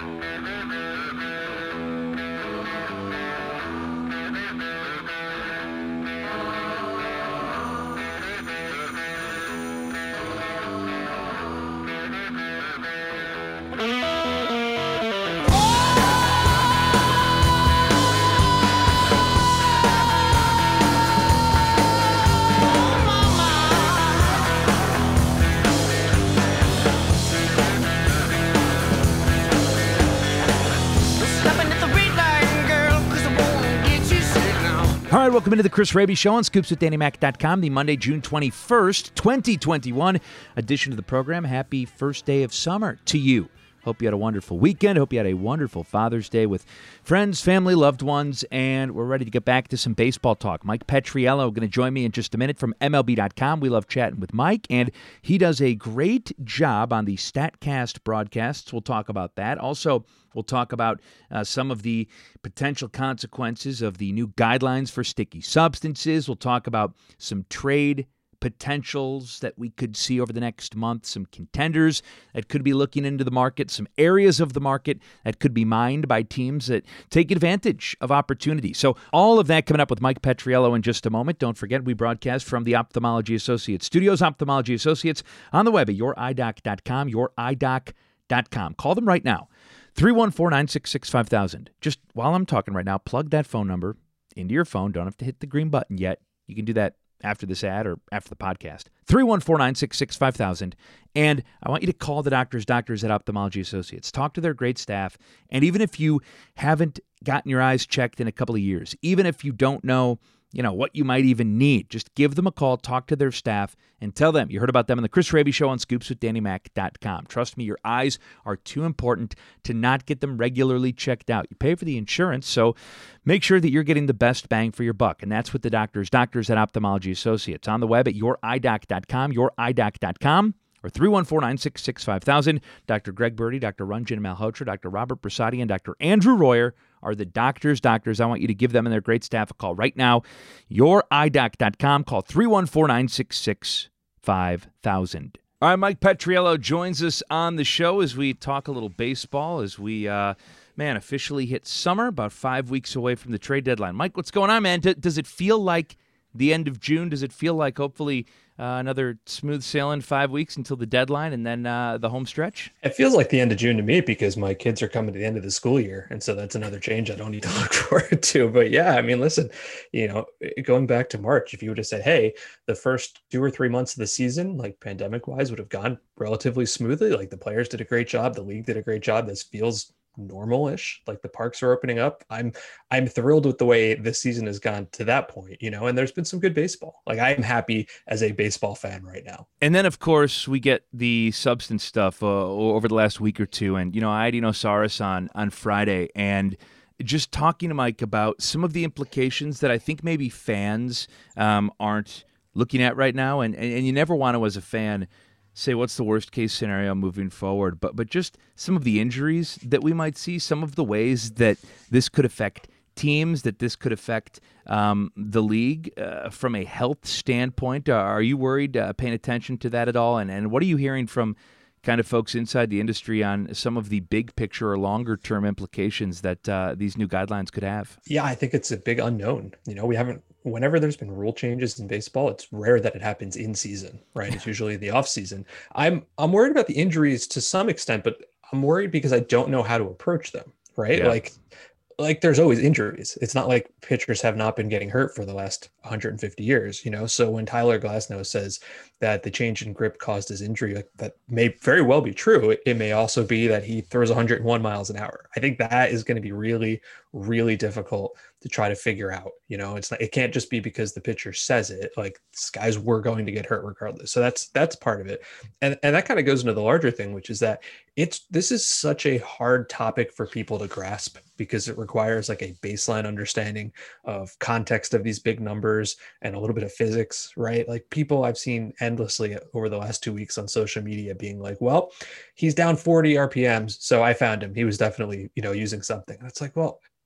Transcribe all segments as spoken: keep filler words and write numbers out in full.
All right, welcome into the Chris Raby Show on scoops with danny mac dot com, the Monday, June twenty-first, twenty twenty-one edition of the program. Happy first day of summer to you. Hope you had a wonderful weekend. Hope you had a wonderful Father's Day with friends, family, loved ones, and we're ready to get back to some baseball talk. Mike Petriello going to join me in just a minute from M L B dot com. We love chatting with Mike, and he does a great job on the StatCast broadcasts. We'll talk about that. Also, we'll talk about uh, some of the potential consequences of the new guidelines for sticky substances. We'll talk about some trade potentials that we could see over the next month, some contenders that could be looking into the market, some areas of the market that could be mined by teams that take advantage of opportunity. So all of that coming up with Mike Petriello in just a moment. Don't forget, we broadcast from the Ophthalmology Associates Studios. Ophthalmology Associates on the web at your eye doc dot com, your eye doc dot com. Call them right now, three one four, nine six six, five thousand. Just while I'm talking right now, plug that phone number into your phone. Don't have to hit the green button yet. You can do that after this ad or after the podcast, three one four, nine six six, five thousand. And I want you to call the doctors, doctors at Ophthalmology Associates. Talk to their great staff. And even if you haven't gotten your eyes checked in a couple of years, even if you don't know, you know, what you might even need, just give them a call, talk to their staff, and tell them you heard about them on the Chris Raby Show on scoops with danny mac dot com. Trust me, your eyes are too important to not get them regularly checked out. You pay for the insurance, so make sure that you're getting the best bang for your buck, and that's what the doctors, doctors at Ophthalmology Associates. On the web at your eye doc dot com, your eye doc dot com, or three one four, nine six six, five thousand. Doctor Greg Birdie, Doctor Ranjan Malhotra, Doctor Robert Brasadi, and Doctor Andrew Royer are the doctors, doctors. I want you to give them and their great staff a call right now. your eye doc dot com. Call three one four, nine six six, five thousand. All right, Mike Petriello joins us on the show as we talk a little baseball, as we, uh, man, officially hit summer, about five weeks away from the trade deadline. Mike, what's going on, man? D- does it feel like the end of June? Does it feel like hopefully uh, another smooth sailing five weeks until the deadline and then uh, the home stretch? It feels like the end of June to me because my kids are coming to the end of the school year. And so that's another change I don't need to look forward to. But yeah, I mean, listen, you know, going back to March, if you would have said, hey, the first two or three months of the season, like pandemic wise, would have gone relatively smoothly. Like the players did a great job. The league did a great job. This feels normal-ish, like the parks are opening up. I'm I'm thrilled with the way this season has gone to that point, you know, and there's been some good baseball. Like I'm happy as a baseball fan right now. And then, of course, we get the substance stuff uh, over the last week or two. And, you know, I had Eno Saris on, on Friday and just talking to Mike about some of the implications that I think maybe fans um, aren't looking at right now. And, and, and you never want to, as a fan, say what's the worst case scenario moving forward, but but just some of the injuries that we might see, some of the ways that this could affect teams, that this could affect um, the league uh, from a health standpoint. Uh, are you worried, uh, paying attention to that at all? And and what are you hearing from kind of folks inside the industry on some of the big picture or longer term implications that uh, these new guidelines could have? Yeah, I think it's a big unknown. You know, we haven't, whenever there's been rule changes in baseball, it's rare that it happens in season, right? It's usually the off season. I'm, I'm worried about the injuries to some extent, but I'm worried because I don't know how to approach them, right? Yeah. Like, like there's always injuries. It's not like pitchers have not been getting hurt for the last one hundred fifty years, you know? So when Tyler Glasnow says that the change in grip caused his injury, like, that may very well be true. It, it may also be that he throws one hundred one miles an hour. I think that is going to be really, really difficult to try to figure out. You know, it's not, it can't just be because the pitcher says it, like this guys were going to get hurt regardless. So that's, that's part of it. And, and that kind of goes into the larger thing, which is that it's, this is such a hard topic for people to grasp because it requires like a baseline understanding of context of these big numbers and a little bit of physics, right? Like people I've seen endlessly over the last two weeks on social media being like, well, he's down forty R P Ms. So I found him. He was definitely, you know, using something. And it's like, well,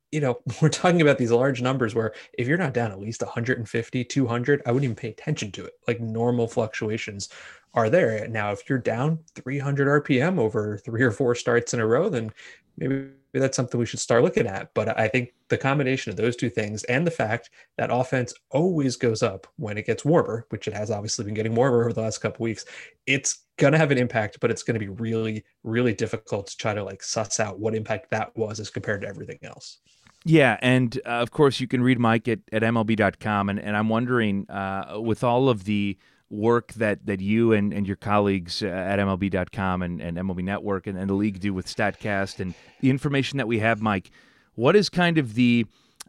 you know, we're talking about these large numbers where if you're not down at least one hundred fifty, two hundred, I wouldn't even pay attention to it. Like normal fluctuations are there. Now, if you're down three hundred R P M over three or four starts in a row, then maybe that's something we should start looking at. But I think the combination of those two things and the fact that offense always goes up when it gets warmer, which it has obviously been getting warmer over the last couple of weeks, it's going to have an impact, but it's going to be really, really difficult to try to like suss out what impact that was as compared to everything else. Yeah, and uh, of course you can read Mike at, at M L B dot com, and, and I'm wondering, uh, with all of the work that, that you and, and your colleagues at M L B dot com and, and M L B Network and, and the league do with StatCast and the information that we have, Mike, what is kind of the,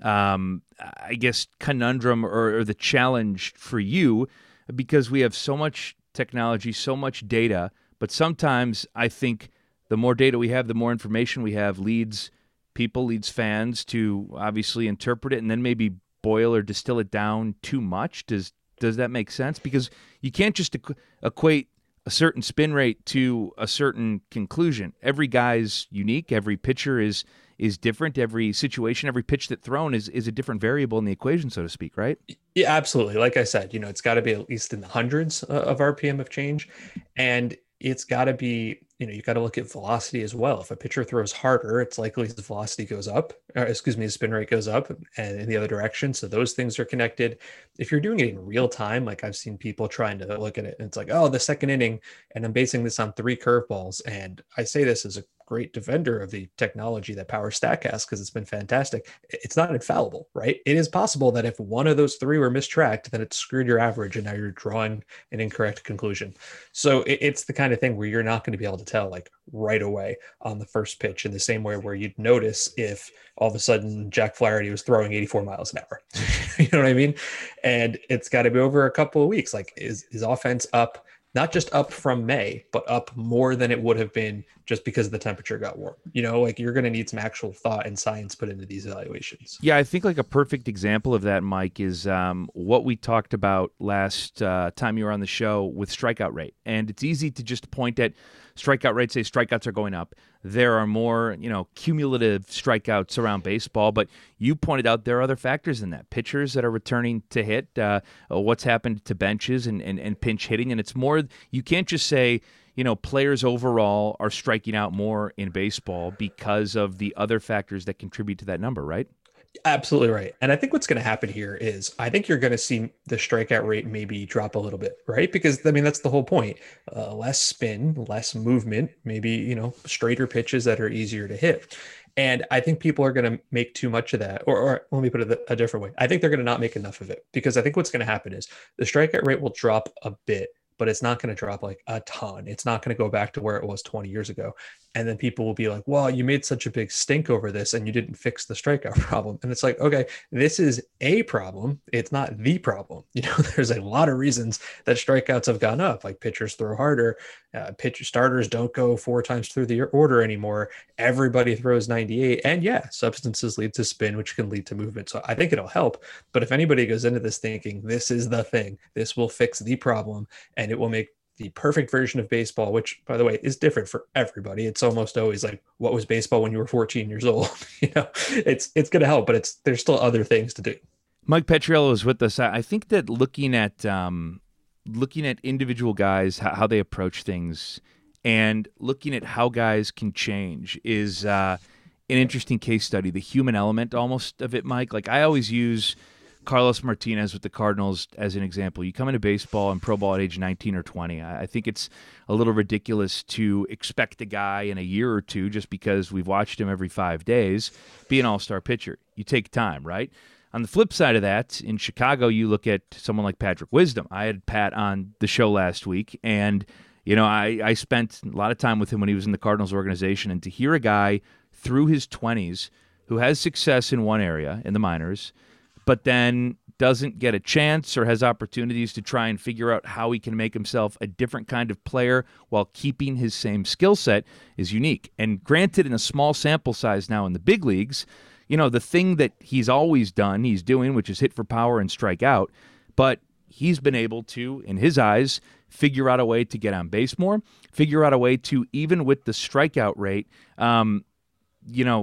um, I guess, conundrum or, or the challenge for you? Because we have so much technology, so much data, but sometimes I think the more data we have, the more information we have leads people, leads fans to obviously interpret it and then maybe boil or distill it down too much. Does does that make sense? Because you can't just equ- equate a certain spin rate to a certain conclusion. Every guy's unique. Every pitcher is is different. Every situation, every pitch that's thrown is is a different variable in the equation, so to speak, right? Yeah, absolutely. Like I said, you know, it's got to be at least in the hundreds of R P M of change. And it's got to be, you know, you got to look at velocity as well. If a pitcher throws harder, it's likely his velocity goes up, or excuse me, his spin rate goes up and in the other direction. So those things are connected. If you're doing it in real time, like I've seen people trying to look at it and it's like, oh, the second inning, and I'm basing this on three curveballs. And I say this as a great defender of the technology that powers StatCast because it's been fantastic. It's not infallible, right? It is possible that if one of those three were mistracked, then it screwed your average and now you're drawing an incorrect conclusion. So it, it's the kind of thing where you're not going to be able to tell like right away on the first pitch in the same way where you'd notice if all of a sudden Jack Flaherty was throwing eighty-four miles an hour. You know what I mean? And it's got to be over a couple of weeks. Like is his offense up? Not just up from May, but up more than it would have been just because the temperature got warm. You know, like you're going to need some actual thought and science put into these evaluations. Yeah, I think like a perfect example of that, Mike, is um, what we talked about last uh, time you were on the show with strikeout rate. And it's easy to just point at strikeout rate, say strikeouts are going up. There are more, you know, cumulative strikeouts around baseball, but you pointed out there are other factors in that. Pitchers that are returning to hit, uh, what's happened to benches and, and, and pinch hitting. And it's more, you can't just say, you know, players overall are striking out more in baseball because of the other factors that contribute to that number, right? Absolutely right. And I think what's going to happen here is I think you're going to see the strikeout rate maybe drop a little bit, right? Because I mean, that's the whole point. Uh, less spin, less movement, maybe, you know, straighter pitches that are easier to hit. And I think people are going to make too much of that. Or, or let me put it a different way. I think they're going to not make enough of it because I think what's going to happen is the strikeout rate will drop a bit, but it's not going to drop like a ton. It's not going to go back to where it was twenty years ago. And then people will be like, well, you made such a big stink over this and you didn't fix the strikeout problem. And it's like, okay, this is a problem. It's not the problem. You know, there's a lot of reasons that strikeouts have gone up. Like pitchers throw harder, uh, pitcher starters don't go four times through the order anymore. Everybody throws ninety-eight. And yeah, substances lead to spin, which can lead to movement. So I think it'll help. But if anybody goes into this thinking this is the thing, this will fix the problem and it will make the perfect version of baseball, which by the way is different for everybody. It's almost always like, what was baseball when you were fourteen years old? You know, it's, it's going to help, but it's, there's still other things to do. Mike Petriello is with us. I think that looking at, um, looking at individual guys, how, how they approach things and looking at how guys can change is, uh, an interesting case study, the human element almost of it, Mike. Like I always use Carlos Martinez with the Cardinals as an example. You come into baseball and pro ball at age nineteen or twenty. I think it's a little ridiculous to expect a guy in a year or two, just because we've watched him every five days, be an all-star pitcher. You take time, right? On the flip side of that, in Chicago, you look at someone like Patrick Wisdom. I had Pat on the show last week, and you know, I, I spent a lot of time with him when he was in the Cardinals organization, and to hear a guy through his twenties who has success in one area, in the minors, but then doesn't get a chance or has opportunities to try and figure out how he can make himself a different kind of player while keeping his same skill set is unique. And granted, in a small sample size now in the big leagues, you know, the thing that he's always done, he's doing, which is hit for power and strike out, but he's been able to, in his eyes, figure out a way to get on base more, figure out a way to, even with the strikeout rate, um, you know,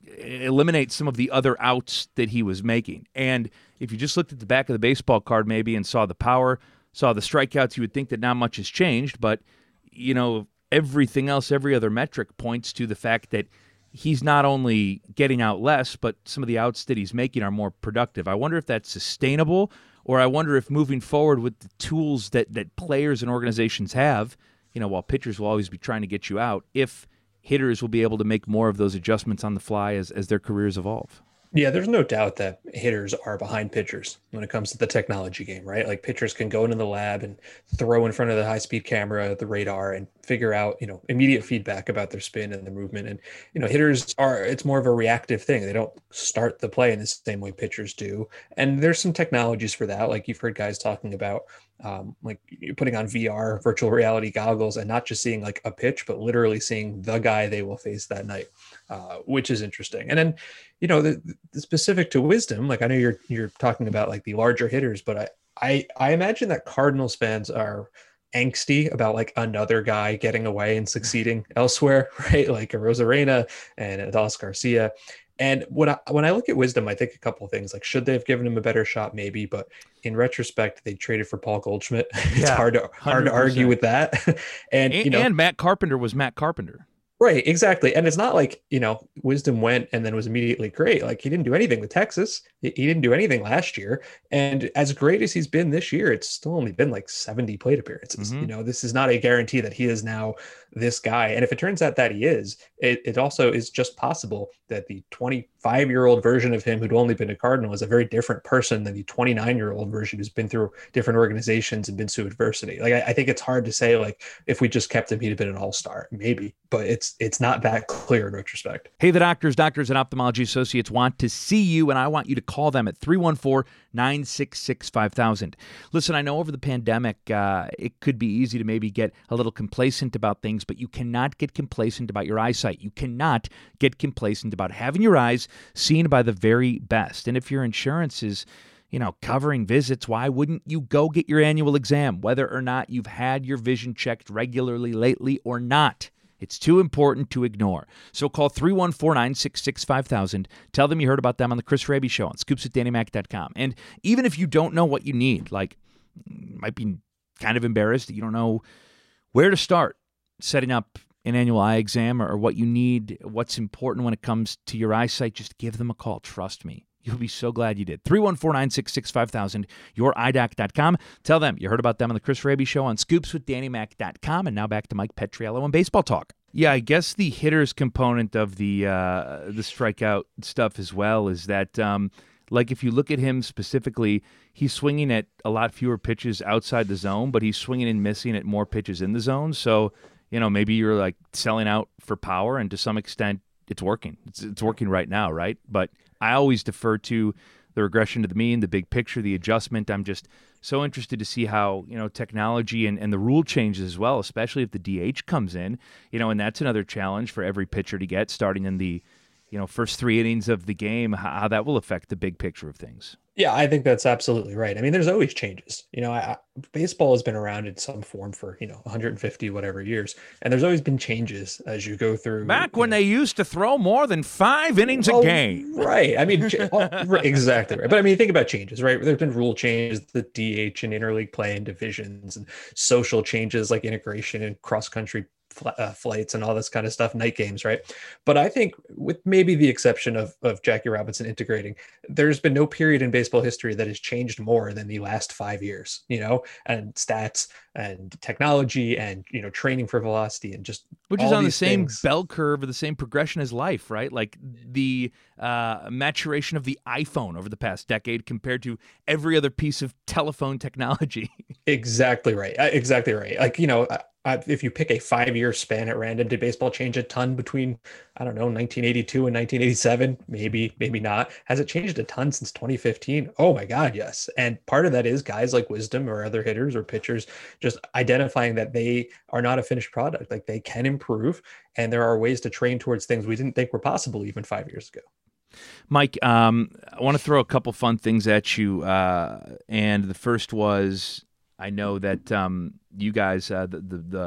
eliminate some of the other outs that he was making. And if you just looked at the back of the baseball card maybe and saw the power, saw the strikeouts, you would think that not much has changed. But, you know, everything else, every other metric points to the fact that he's not only getting out less, but some of the outs that he's making are more productive. I wonder if that's sustainable, or I wonder if moving forward with the tools that, that players and organizations have, you know, while pitchers will always be trying to get you out, if hitters will be able to make more of those adjustments on the fly as, as their careers evolve. Yeah, there's no doubt that hitters are behind pitchers when it comes to the technology game, right? Like pitchers can go into the lab and throw in front of the high-speed camera, the radar, and figure out, you know, immediate feedback about their spin and their movement. And, you know, hitters are, it's more of a reactive thing. They don't start the play in the same way pitchers do. And there's some technologies for that. Like you've heard guys talking about, um, like you're putting on V R, virtual reality goggles, and not just seeing like a pitch, but literally seeing the guy they will face that night, uh, which is interesting. And then, you know, the, the specific to Wisdom, like I know you're you're talking about like the larger hitters, but I I, I imagine that Cardinals fans are angsty about like another guy getting away and succeeding elsewhere, right? Like a Rosarena and Adolis Garcia. And when I when I look at Wisdom, I think a couple of things. Like, should they have given him a better shot? Maybe, but in retrospect, they traded for Paul Goldschmidt. It's Yeah, hard to hard to argue with that. and, And, you know, and Matt Carpenter was Matt Carpenter. right, exactly. And it's not like, you know, Wisdom went and then was immediately great. Like he didn't do anything with Texas. He he didn't do anything last year. And as great as he's been this year, it's still only been like seventy plate appearances. Mhm. You know, this is not a guarantee that he is now this guy. And if it turns out that he is, it, it also is just possible that the twenty-five-year-old version of him who'd only been a Cardinal is a very different person than the twenty-nine-year-old version who's been through different organizations and been through adversity. Like I, I think it's hard to say, like, if we just kept him, he'd have been an all-star, maybe, but it's it's not that clear in retrospect. Hey, the doctors, doctors and ophthalmology associates want to see you, and I want you to call them at three one four, nine six six, five thousand. Listen, I know over the pandemic, uh, it could be easy to maybe get a little complacent about things, but you cannot get complacent about your eyesight. You cannot get complacent about having your eyes seen by the very best. And if your insurance is, you know, covering visits, why wouldn't you go get your annual exam, whether or not you've had your vision checked regularly lately or not? It's too important to ignore. So call three one four, nine six six, five thousand. Tell them you heard about them on the Chris Raby Show on scoops at danny mac dot com. And even if you don't know what you need, like, you might be kind of embarrassed that you don't know where to start setting up an annual eye exam or, or what you need, what's important when it comes to your eyesight, just give them a call. Trust me. You'll be so glad you did. three one four, nine six six, five thousand, your eye doc dot com. Tell them you heard about them on the Chris Raby Show on scoops with danny mac dot com. And now back to Mike Petriello and Baseball Talk. Yeah, I guess the hitters component of the uh, the strikeout stuff as well is that, um, like, if you look at him specifically, he's swinging at a lot fewer pitches outside the zone, but he's swinging and missing at more pitches in the zone. So, you know, maybe you're like selling out for power, and to some extent, it's working. It's, it's working right now, right? But I always defer to the regression to the mean, the big picture, the adjustment. I'm just so interested to see how, you know, technology and, and the rule changes as well, especially if the D H comes in, you know, and that's another challenge for every pitcher to get starting in the, you know, first three innings of the game, how, how that will affect the big picture of things. Yeah, I think that's absolutely right. I mean, there's always changes. You know, I, baseball has been around in some form for, you know, one hundred fifty whatever years, and there's always been changes as you go through. Back when know. they used to throw more than five innings Oh, a game. Right. I mean, well, right, exactly right. But I mean, think about changes, right? There's been rule changes, the D H and interleague play and divisions, and social changes like integration and cross-country Uh, flights and all this kind of stuff, night games, right? But I think, with maybe the exception of of Jackie Robinson integrating, there's been no period in baseball history that has changed more than the last five years, you know, and stats and technology and, you know, training for velocity and just which all is on the these same things. bell curve or the same progression as life, right? Like the uh, maturation of the iPhone over the past decade compared to every other piece of telephone technology. Exactly right. Uh, Exactly right. Like, you know, I, I, if you pick a five-year span at random, did baseball change a ton between, I don't know, nineteen eighty-two and nineteen eighty-seven? Maybe, maybe not. Has it changed a ton since twenty fifteen? Oh my God, yes. And part of that is guys like Wisdom or other hitters or pitchers just identifying that they are not a finished product. Like, they can improve, and there are ways to train towards things we didn't think were possible even five years ago. Mike, um, I want to throw a couple fun things at you. Uh, and the first was, I know that um, you guys, uh, the, the the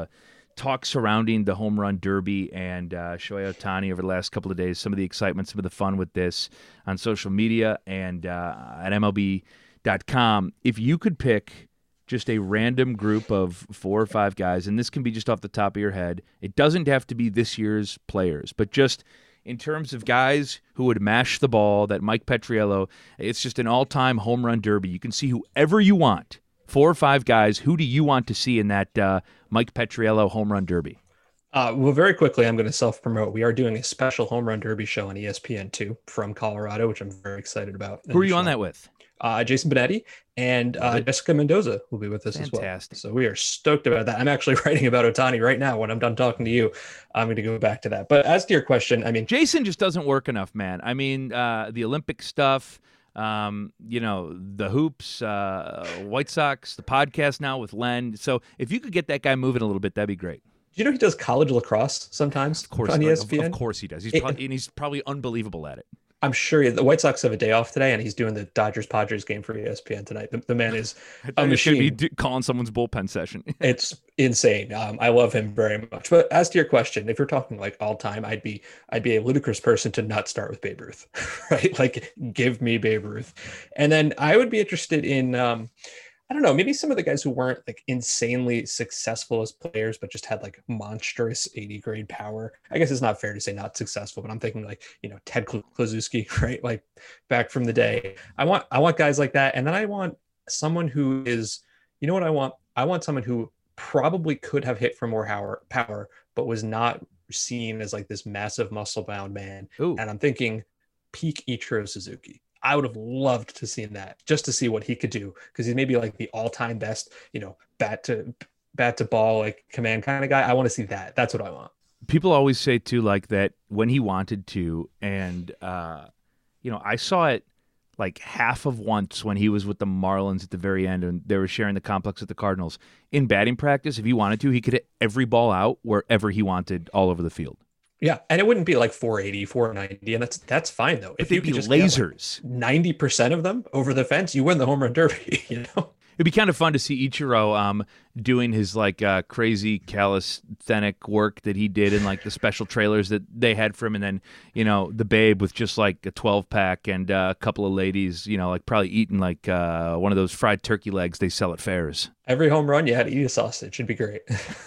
talk surrounding the home run derby and uh, Shohei Ohtani over the last couple of days, some of the excitement, some of the fun with this on social media and uh, at M L B dot com. If you could pick just a random group of four or five guys, and this can be just off the top of your head, it doesn't have to be this year's players, but just in terms of guys who would mash the ball, that Mike Petriello, it's just an all-time home run derby. You can see whoever you want. Four or five guys, who do you want to see in that uh, Mike Petriello home run derby? Uh, well, very quickly, I'm going to self-promote. We are doing a special home run derby show on E S P N two from Colorado, which I'm very excited about. Who are you on that with? Uh, Jason Benetti and uh, Jessica Mendoza will be with us Fantastic. as well. So we are stoked about that. I'm actually writing about Ohtani right now. When I'm done talking to you, I'm going to go back to that. But as to your question, I mean, Jason just doesn't work enough, man. I mean, uh, the Olympic stuff, um, you know, the hoops, uh, White Sox, the podcast now with Len. So if you could get that guy moving a little bit, that'd be great. Do you know he does college lacrosse sometimes? Of course, on E S P N? Of, of course he does. He's it, probably, and he's probably unbelievable at it. I'm sure the White Sox have a day off today, and he's doing the Dodgers-Padres game for E S P N tonight. The, the man is a machine. Should be calling someone's bullpen session. It's insane. Um, I love him very much. But as to your question, if you're talking like all time, I'd be I'd be a ludicrous person to not start with Babe Ruth, right? Like, give me Babe Ruth, and then I would be interested in. Um, I don't know, maybe some of the guys who weren't like insanely successful as players, but just had like monstrous eighty grade power. I guess it's not fair to say not successful, but I'm thinking like, you know, Ted Klaczewski, right? Like back from the day. I want, I want guys like that. And then I want someone who is, you know what I want? I want someone who probably could have hit for more power, power, but was not seen as like this massive muscle bound man. Ooh. And I'm thinking peak Ichiro Suzuki. I would have loved to see that just to see what he could do, because he's maybe like the all-time best, you know, bat to bat to ball, like command kind of guy. I want to see that. That's what I want. People always say too, like that when he wanted to, and uh, you know, I saw it like half of once when he was with the Marlins at the very end, and they were sharing the complex with the Cardinals. In batting practice, if he wanted to, he could hit every ball out wherever he wanted, all over the field. Yeah, and it wouldn't be like four eighty, four ninety, and that's that's fine though. But if they'd you be could just lasers, ninety percent of them over the fence, you win the home run derby. You know, it'd be kind of fun to see Ichiro um doing his like uh, crazy calisthenic work that he did in like the special trailers that they had for him, and then you know the Babe with just like a twelve pack and uh, a couple of ladies, you know, like probably eating like uh, one of those fried turkey legs they sell at fairs. Every home run, you had to eat a sausage. It'd be great.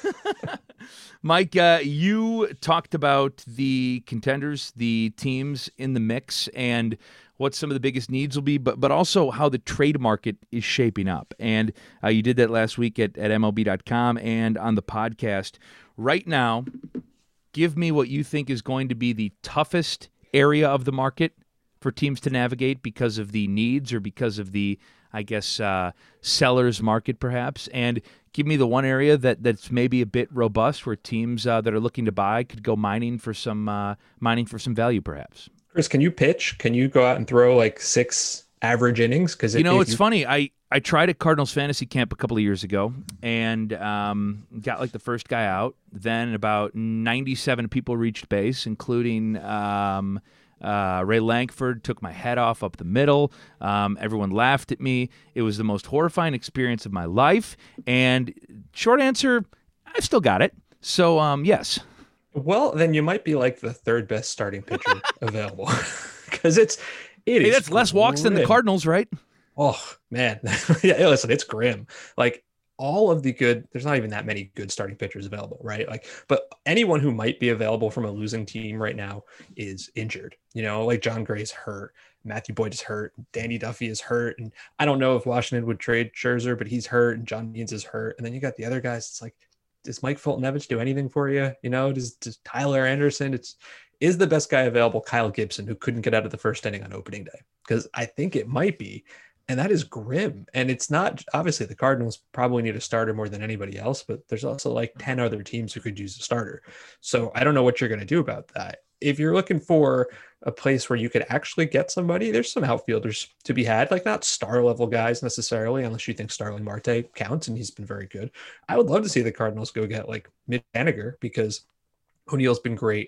Mike, uh, you talked about the contenders, the teams in the mix, and what some of the biggest needs will be, but but also how the trade market is shaping up. And uh, you did that last week at, at M L B dot com and on the podcast. Right now, give me what you think is going to be the toughest area of the market for teams to navigate because of the needs or because of the, I guess, uh, seller's market perhaps, and give me the one area that, that's maybe a bit robust where teams uh, that are looking to buy could go mining for some uh, mining for some value perhaps. Chris, can you pitch? Can you go out and throw like six average innings? Because you know, it's you... funny. I, I tried at Cardinals Fantasy Camp a couple of years ago and um, got like the first guy out. Then about ninety-seven people reached base, including um, uh, Ray Lankford. Took my head off up the middle. Um, everyone laughed at me. It was the most horrifying experience of my life. And short answer, I've still got it. So um, yes. Well, then you might be like the third best starting pitcher available, because it's it hey, is that's less walks than the Cardinals, right? Oh man, yeah. Listen, it's grim. Like all of the good, there's not even that many good starting pitchers available, right? Like, but anyone who might be available from a losing team right now is injured. You know, like John Gray's hurt, Matthew Boyd is hurt, Danny Duffy is hurt, and I don't know if Washington would trade Scherzer, but he's hurt, and John Means is hurt, and then you got the other guys. It's like, does Mike Fulton-Evans do anything for you? You know, does, does Tyler Anderson? It's is the best guy available Kyle Gibson, who couldn't get out of the first inning on opening day? Because I think it might be, and that is grim. And it's not, obviously the Cardinals probably need a starter more than anybody else, but there's also like ten other teams who could use a starter. So I don't know what you're going to do about that. If you're looking for a place where you could actually get somebody, there's some outfielders to be had, like not star level guys necessarily, unless you think Starling Marte counts, and he's been very good. I would love to see the Cardinals go get like Mitch Haniger, because O'Neill's been great.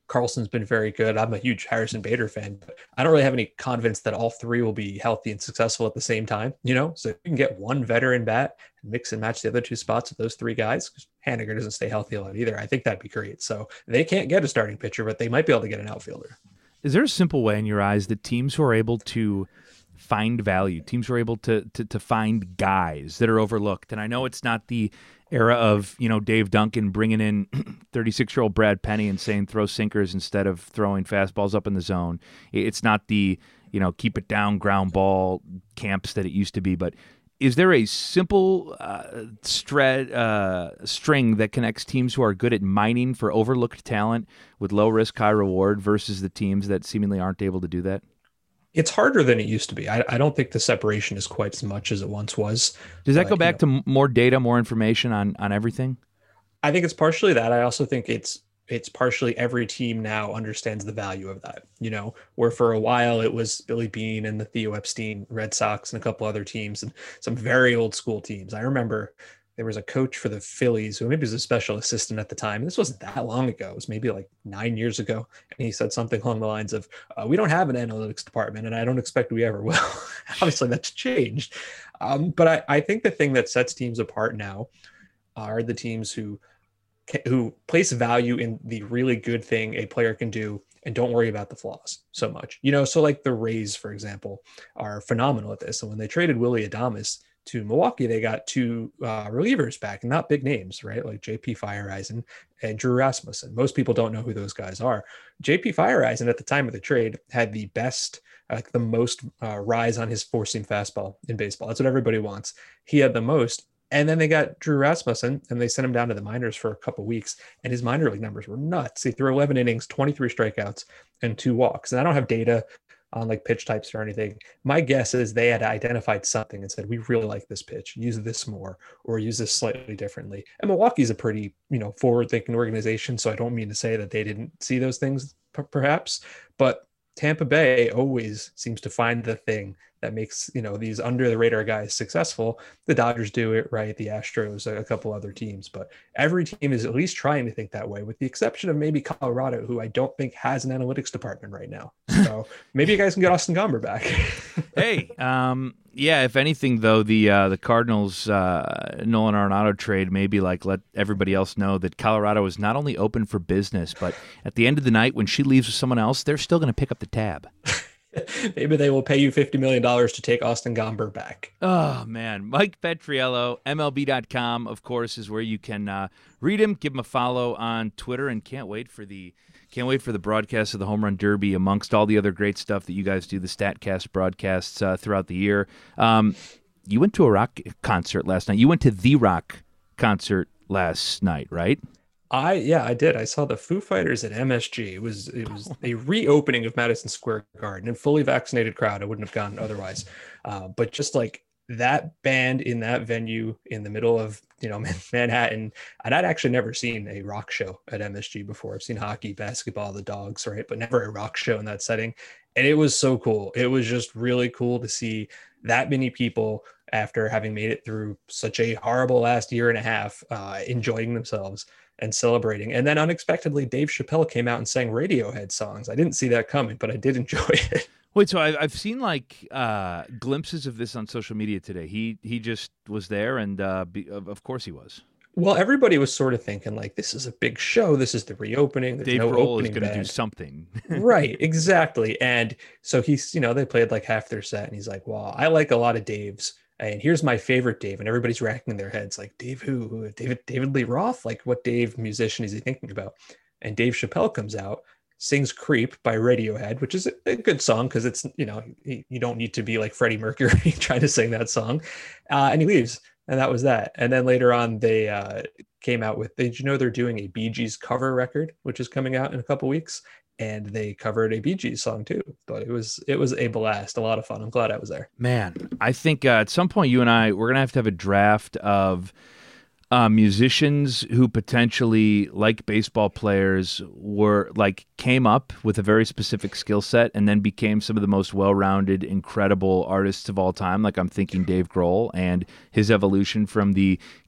Carlson's been very good. I'm a huge Harrison Bader fan, but I don't really have any confidence that all three will be healthy and successful at the same time, you know? So you can get one veteran bat and mix and match the other two spots with those three guys. Haniger doesn't stay healthy a lot either. I think that'd be great. So they can't get a starting pitcher, but they might be able to get an outfielder. Is there a simple way in your eyes that teams who are able to find value, teams who are able to, to to find guys that are overlooked? And I know it's not the era of, you know, Dave Duncan bringing in thirty-six-year-old Brad Penny and saying throw sinkers instead of throwing fastballs up in the zone. It's not the, you know, keep it down, ground ball camps that it used to be. But is there a simple uh, stre- uh, string that connects teams who are good at mining for overlooked talent with low risk, high reward versus the teams that seemingly aren't able to do that? It's harder than it used to be. I, I don't think the separation is quite as much as it once was. Does that but, go back you know, to more data, more information on, on everything? I think it's partially that. I also think it's it's partially every team now understands the value of that, you know, where for a while it was Billy Beane and the Theo Epstein Red Sox and a couple other teams and some very old school teams. I remember there was a coach for the Phillies who maybe was a special assistant at the time. This wasn't that long ago. It was maybe like nine years ago. And he said something along the lines of, uh, we don't have an analytics department and I don't expect we ever will. Obviously that's changed. Um, but I, I think the thing that sets teams apart now are the teams who, who place value in the really good thing a player can do and don't worry about the flaws so much. You know, so like the Rays, for example, are phenomenal at this. And when they traded Willy Adames to Milwaukee, they got two uh, relievers back, and not big names, right? Like J P Fireeisen and Drew Rasmussen. Most people don't know who those guys are. J P Fireeisen at the time of the trade had the best, like uh, the most uh, rise on his four-seam fastball in baseball. That's what everybody wants. He had the most. And then they got Drew Rasmussen, and they sent him down to the minors for a couple weeks, and his minor league numbers were nuts. He threw eleven innings, twenty-three strikeouts, and two walks. And I don't have data on like pitch types or anything. My guess is they had identified something and said, we really like this pitch, use this more, or use this slightly differently. And Milwaukee's a pretty, you know, forward-thinking organization, so I don't mean to say that they didn't see those things p- perhaps, but Tampa Bay always seems to find the thing that makes, you know, these under the radar guys successful. The Dodgers do it, right? The Astros, a couple other teams, but every team is at least trying to think that way, with the exception of maybe Colorado, who I don't think has an analytics department right now. So maybe you guys can get Austin Gomber back. Hey, um, yeah, if anything, though, the uh, the Cardinals uh, Nolan Arenado trade maybe like let everybody else know that Colorado is not only open for business, but at the end of the night, when she leaves with someone else, they're still going to pick up the tab. Maybe they will pay you fifty million dollars to take Austin Gomber back. Oh, man. Mike Petriello, M L B dot com, of course, is where you can uh, read him, give him a follow on Twitter, and can't wait for the can't wait for the broadcast of the Home Run Derby amongst all the other great stuff that you guys do, the StatCast broadcasts uh, throughout the year. Um, you went to a rock concert last night. You went to the rock concert last night, right? I yeah, I did. I saw the Foo Fighters at M S G. It was it was a reopening of Madison Square Garden, and fully vaccinated crowd. I wouldn't have gone otherwise. Uh, but just like that band in that venue in the middle of, you know, Manhattan, and I'd actually never seen a rock show at M S G before. I've seen hockey, basketball, the Dogs, right, but never a rock show in that setting. And it was so cool. It was just really cool to see that many people, after having made it through such a horrible last year and a half, uh, enjoying themselves and celebrating. And then unexpectedly, Dave Chappelle came out and sang Radiohead songs. I didn't see that coming, but I did enjoy it. Wait, so I, I've seen like uh, glimpses of this on social media today. He he just was there, and uh, be, of, of course he was. Well, everybody was sort of thinking like, this is a big show. This is the reopening. There's Dave no Grohl is opening going to do band. something. Right, exactly. And so he's, you know, they played like half their set, and he's like, well, I like a lot of Dave's. And here's my favorite Dave. And everybody's racking their heads like, Dave who? who? David David Lee Roth? Like, what Dave musician is he thinking about? And Dave Chappelle comes out, sings Creep by Radiohead, which is a, a good song because it's, you know, you, you don't need to be like Freddie Mercury trying to sing that song. Uh, and he leaves. And that was that. And then later on, they uh, came out with, did you know they're doing a Bee Gees cover record, which is coming out in a couple weeks? And they covered a Bee Gees song too. But it was it was a blast, a lot of fun. I'm glad I was there. Man, I think uh, at some point you and I, we're going to have to have a draft of uh, musicians who potentially, like baseball players, were like came up with a very specific skill set and then became some of the most well-rounded, incredible artists of all time. Like I'm thinking Dave Grohl and his evolution from the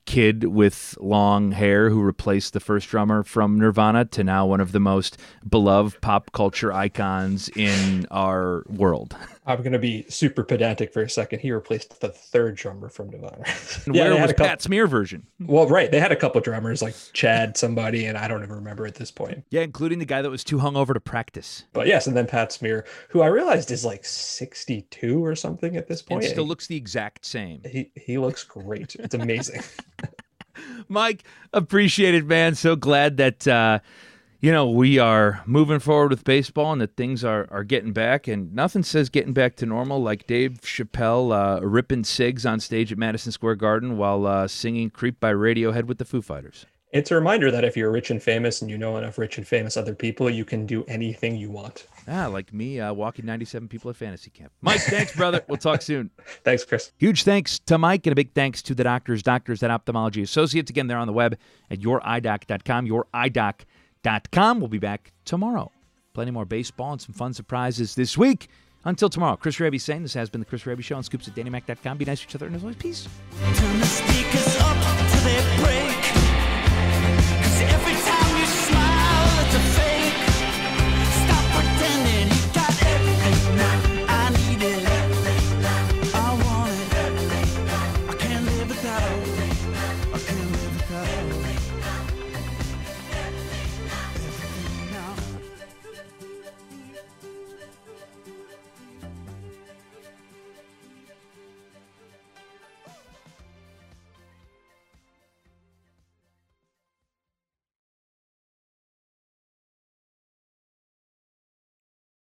kid with long hair who replaced the first drummer from Nirvana to now one of the most beloved pop culture icons in our world. I'm going to be super pedantic for a second. He replaced the third drummer from Nirvana. And yeah, where was couple, Pat Smear version? Well, right. They had a couple drummers like Chad, somebody, and I don't even remember at this point. Yeah, including the guy that was too hungover to practice. But yes, and then Pat Smear, who I realized is like sixty-two or something at this point. And still looks the exact same. He, he looks great. It's amazing. Mike, appreciate it, man. So glad that... Uh, You know, we are moving forward with baseball and that things are, are getting back, and nothing says getting back to normal like Dave Chappelle uh, ripping cigs on stage at Madison Square Garden while uh, singing Creep by Radiohead with the Foo Fighters. It's a reminder that if you're rich and famous and you know enough rich and famous other people, you can do anything you want. Ah, like me uh, walking ninety-seven people at fantasy camp. Mike, thanks, brother. We'll talk soon. Thanks, Chris. Huge thanks to Mike, and a big thanks to the doctors, doctors at Ophthalmology Associates. Again, they're on the web at your eye doc dot com, your eye doc dot com. We'll be back tomorrow. Plenty more baseball and some fun surprises this week. Until tomorrow, Chris Raby saying this has been the Chris Raby Show on scoops at danny mac dot com. Be nice to each other, and as always, peace. Turn the speakers up to their